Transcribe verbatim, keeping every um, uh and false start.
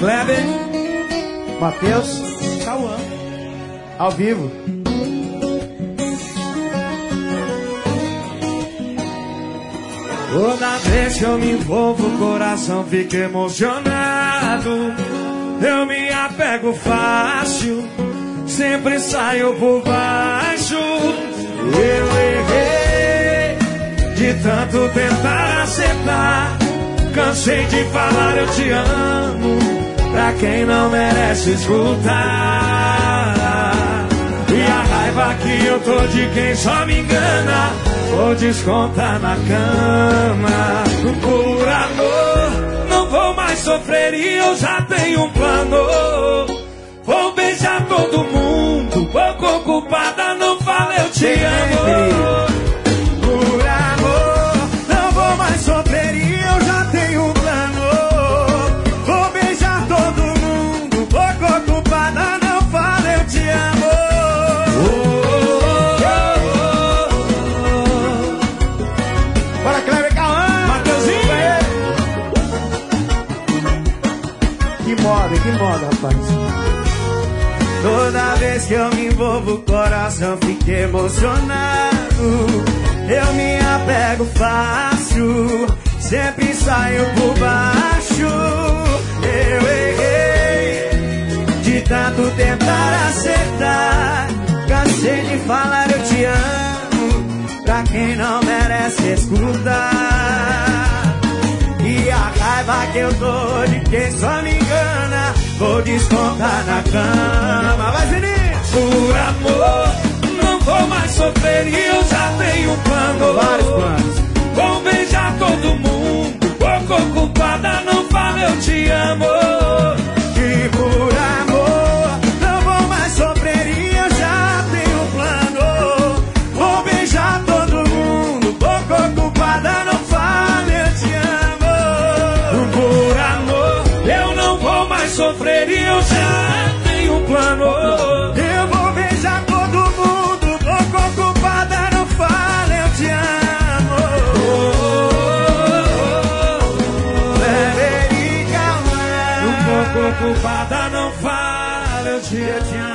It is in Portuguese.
Kleber, Matheus, Cauã, ao vivo. Toda vez que eu me envolvo, o coração fica emocionado. Eu me apego fácil, sempre saio por baixo. Eu errei de tanto tentar acertar. Cansei de falar eu te amo pra quem não merece escutar. E a raiva que eu tô de quem só me engana, vou descontar na cama. Por amor, não vou mais sofrer e eu já tenho um plano. Vou beijar todo mundo, pouco ocupada, não fala eu te amo. Por amor, não vou mais sofrer e eu já tenho um plano. Vou beijar todo mundo, pouco ocupada, não fala eu te amo. Bora, Kleber, Cauã! Mateuzinho! Que moda, que moda, rapaz. Toda vez que eu me envolvo, o coração fica emocionado. Eu me apego fácil, sempre saio por baixo. Eu errei de tanto tentar acertar. Cansei de falar eu te amo pra quem não merece escutar. E a raiva que eu tô de quem só me engana, vou descontar na cama. Vai, Vinícius! Por amor, não vou mais sofrer e eu já tenho um plano. Vários planos. Vou beijar todo mundo, pouco ocupada, não fala eu te amo. E por amor, não vou mais sofrer e eu já tenho um plano. Vou beijar todo mundo, pouco ocupada, não fala eu te amo. Por amor, eu não vou mais sofrer e eu já tenho um plano. Eu vou beijar todo mundo, pouco ocupada, não fala eu te amo. Frederica, um pouco ocupada, não fala eu te amo.